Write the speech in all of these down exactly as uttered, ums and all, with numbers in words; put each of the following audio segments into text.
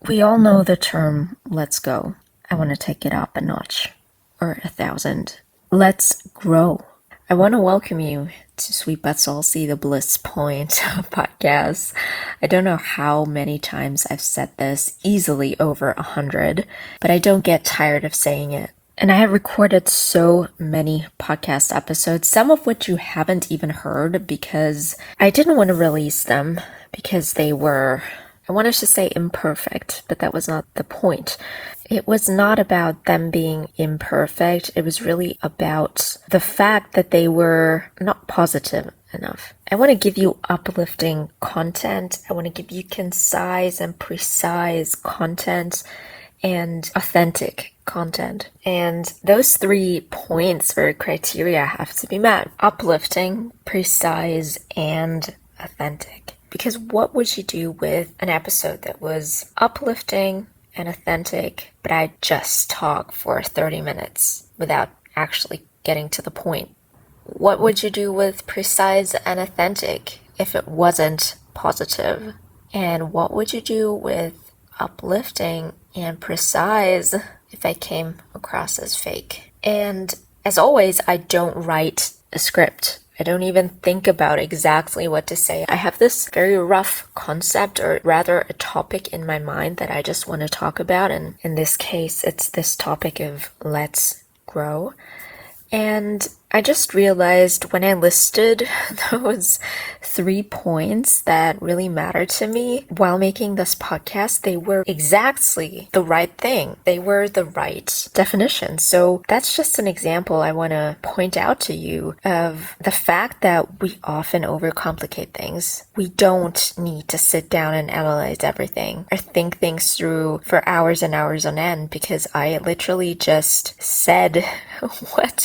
We all know the term, let's go. I want to take it up a notch, or a thousand. Let's grow. I want to welcome you to Sweet But Salty, the Bliss Point podcast. I don't know how many times I've said this, easily over a hundred, but I don't get tired of saying it. And I have recorded so many podcast episodes, some of which you haven't even heard because I didn't want to release them because they were, I wanted to say imperfect, but that was not the point. It was not about them being imperfect. It was really about the fact that they were not positive enough. I want to give you uplifting content. I want to give you concise and precise content and authentic content. And those three points or criteria have to be met. Uplifting, precise, and authentic. Because what would you do with an episode that was uplifting and authentic, but I just talk for thirty minutes without actually getting to the point? What would you do with precise and authentic if it wasn't positive? And what would you do with uplifting and precise if I came across as fake? And as always, I don't write a script. I don't even think about exactly what to say. I have this very rough concept, or rather a topic in my mind that I just want to talk about. And in this case, it's this topic of let's grow. And I just realized when I listed those three points that really matter to me while making this podcast, they were exactly the right thing. They were the right definition. So that's just an example I want to point out to you of the fact that we often overcomplicate things. We don't need to sit down and analyze everything or think things through for hours and hours on end, because I literally just said what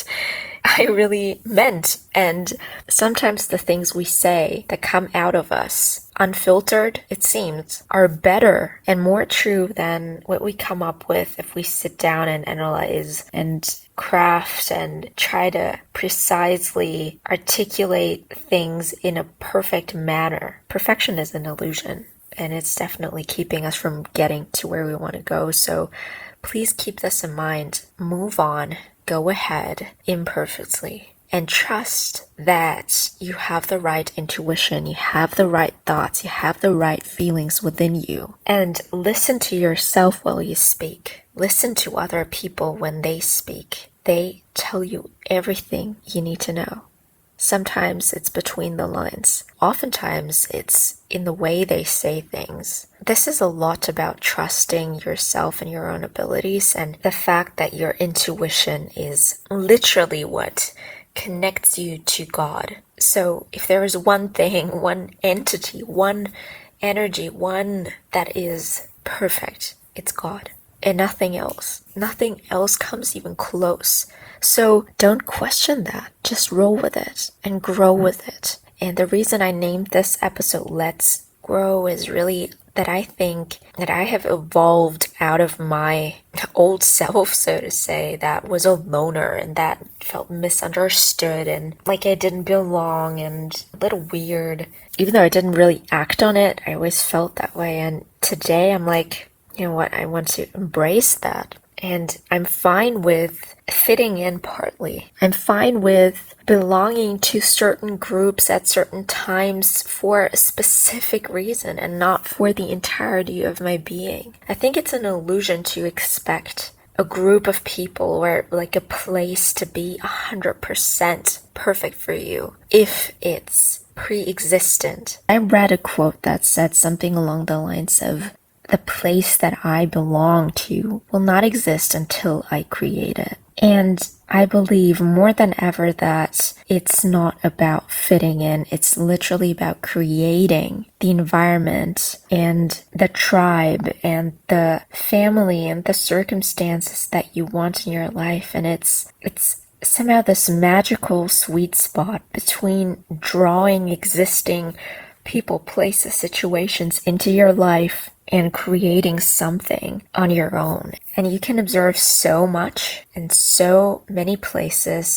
I really meant. And sometimes the things we say that come out of us, unfiltered, it seems, are better and more true than what we come up with if we sit down and analyze and craft and try to precisely articulate things in a perfect manner. Perfection is an illusion, and it's definitely keeping us from getting to where we want to go. So please keep this in mind. Move on. Go ahead imperfectly and trust that you have the right intuition, you have the right thoughts, you have the right feelings within you. And listen to yourself while you speak. Listen to other people when they speak. They tell you everything you need to know. Sometimes it's between the lines. Oftentimes it's in the way they say things. This is a lot about trusting yourself and your own abilities, and the fact that your intuition is literally what connects you to God. So if there is one thing, one entity, one energy, one that is perfect, it's God. And nothing else. Nothing else comes even close. So don't question that. Just roll with it and grow with it. And the reason I named this episode Let's Grow is really that I think that I have evolved out of my old self, so to say, that was a loner and that felt misunderstood and like I didn't belong and a little weird. Even though I didn't really act on it, I always felt that way. And today I'm like, you know what, I want to embrace that. And I'm fine with fitting in partly. I'm fine with belonging to certain groups at certain times for a specific reason and not for the entirety of my being. I think it's an illusion to expect a group of people or like a place to be one hundred percent perfect for you if it's pre-existent. I read a quote that said something along the lines of, the place that I belong to will not exist until I create it. And I believe more than ever that it's not about fitting in. It's literally about creating the environment and the tribe and the family and the circumstances that you want in your life. And it's, it's somehow this magical sweet spot between drawing existing people, places, situations into your life and creating something on your own. And you can observe so much in so many places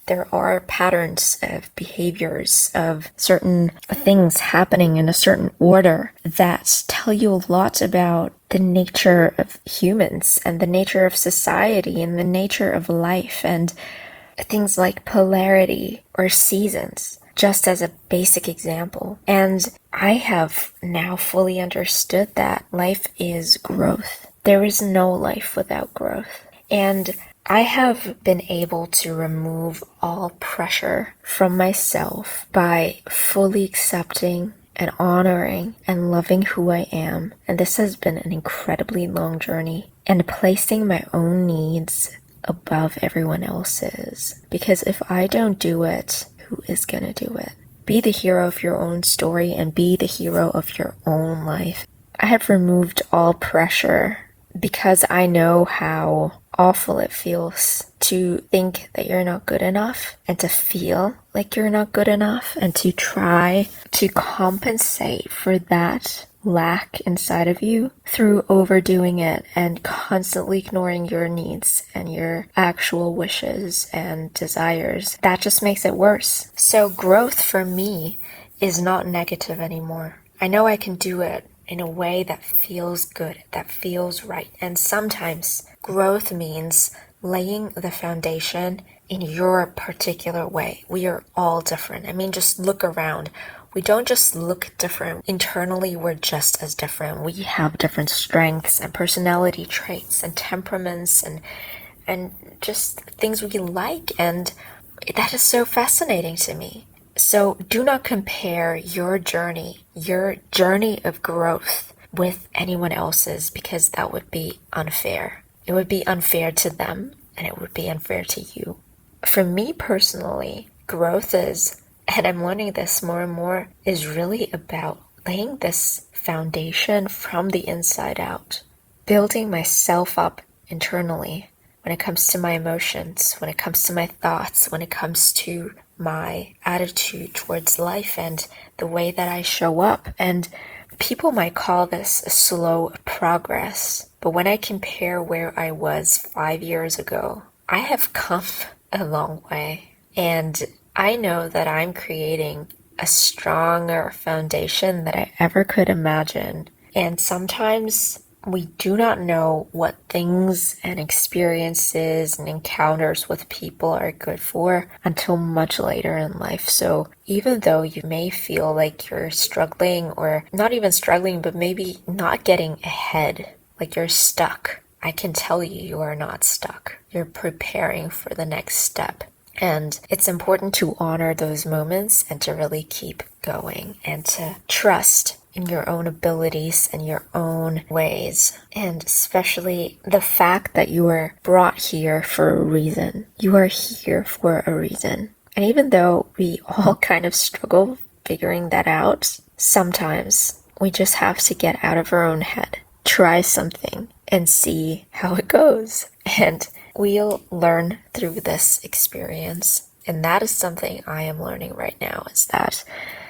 there are patterns of behaviors, of certain things happening in a certain order that tell you a lot about the nature of humans and the nature of society and the nature of life, and things like polarity or seasons, just as a basic example. And I have now fully understood that life is growth. There is no life without growth. And I have been able to remove all pressure from myself by fully accepting and honoring and loving who I am. And this has been an incredibly long journey, and placing my own needs above everyone else's. Because if I don't do it, who is gonna do it? Be the hero of your own story and be the hero of your own life. I have removed all pressure because I know how awful it feels to think that you're not good enough and to feel like you're not good enough and to try to compensate for that lack inside of you through overdoing it and constantly ignoring your needs and your actual wishes and desires. That just makes it worse. So growth for me is not negative anymore. I know I can do it in a way that feels good, that feels right. And sometimes growth means laying the foundation in your particular way. We are all different. I mean, just look around. We don't just look different. Internally, we're just as different. We have different strengths and personality traits and temperaments and and just things we like. And that is so fascinating to me. So do not compare your journey, your journey of growth with anyone else's, because that would be unfair. It would be unfair to them and it would be unfair to you. For me personally, growth is, and I'm learning this more and more, is really about laying this foundation from the inside out, building myself up internally when it comes to my emotions, when it comes to my thoughts, when it comes to my attitude towards life and the way that I show up. And people might call this a slow progress, but when I compare where I was five years ago, I have come a long way. And I know that I'm creating a stronger foundation than I ever could imagine. And sometimes we do not know what things and experiences and encounters with people are good for until much later in life. So even though you may feel like you're struggling, or not even struggling, but maybe not getting ahead, like you're stuck, I can tell you you are not stuck. You're preparing for the next step. And it's important to honor those moments and to really keep going and to trust in your own abilities and your own ways. And especially the fact that you were brought here for a reason. You are here for a reason. And even though we all kind of struggle figuring that out, sometimes we just have to get out of our own head, try something, and see how it goes. And we'll learn through this experience. And that is something I am learning right now, is that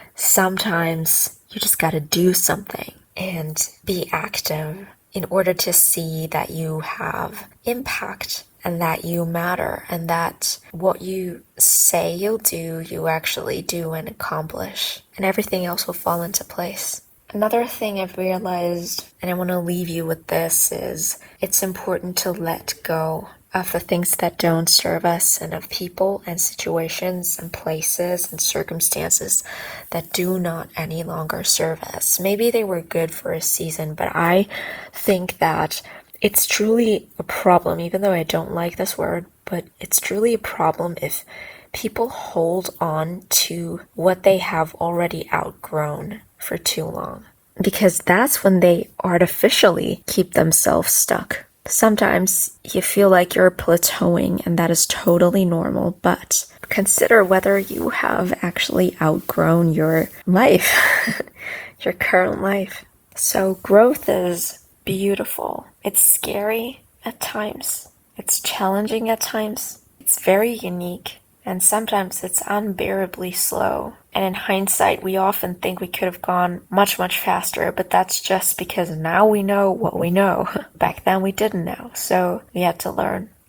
sometimes you just gotta do something and be active in order to see that you have impact and that you matter and that what you say you'll do, you actually do and accomplish, and everything else will fall into place. Another thing I've realized, and I want to leave you with this, is it's important to let go of the things that don't serve us and of people and situations and places and circumstances that do not any longer serve us. Maybe they were good for a season, but I think that it's truly a problem, even though I don't like this word, but it's truly a problem if people hold on to what they have already outgrown for too long, because that's when they artificially keep themselves stuck. Sometimes you feel like you're plateauing, and that is totally normal, but consider whether you have actually outgrown your life, your current life. So growth is beautiful. It's scary at times. It's challenging at times. It's very unique. And sometimes it's unbearably slow. And in hindsight, we often think we could have gone much, much faster, but that's just because now we know what we know. Back then we didn't know, so we had to learn.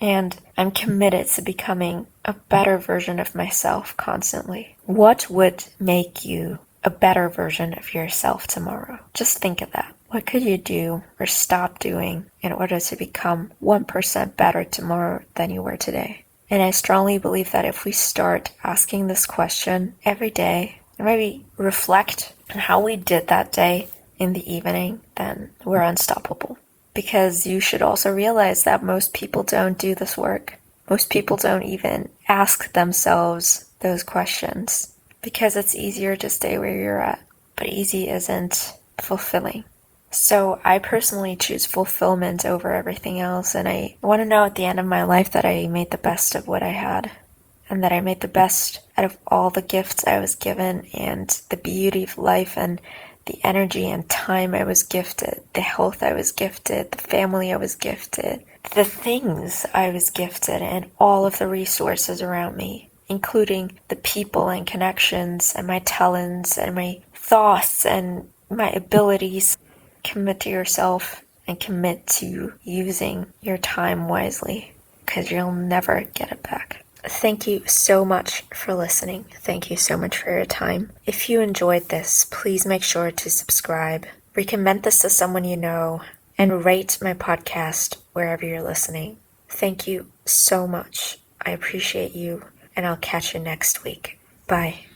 and I'm committed to becoming a better version of myself constantly. What would make you a better version of yourself tomorrow? Just think of that. What could you do or stop doing in order to become one percent better tomorrow than you were today? And I strongly believe that if we start asking this question every day, and maybe reflect on how we did that day in the evening, then we're unstoppable. Because you should also realize that most people don't do this work. Most people don't even ask themselves those questions because it's easier to stay where you're at. But easy isn't fulfilling. So I personally choose fulfillment over everything else, and I want to know at the end of my life that I made the best of what I had, and that I made the best out of all the gifts I was given, and the beauty of life, and the energy and time I was gifted, the health I was gifted, the family I was gifted, the things I was gifted, and all of the resources around me, including the people and connections and my talents and my thoughts and my abilities. Commit to yourself and commit to using your time wisely, because you'll never get it back. Thank you so much for listening. Thank you so much for your time. If you enjoyed this, please make sure to subscribe, recommend this to someone you know, and rate my podcast wherever you're listening. Thank you so much. I appreciate you, and I'll catch you next week. Bye.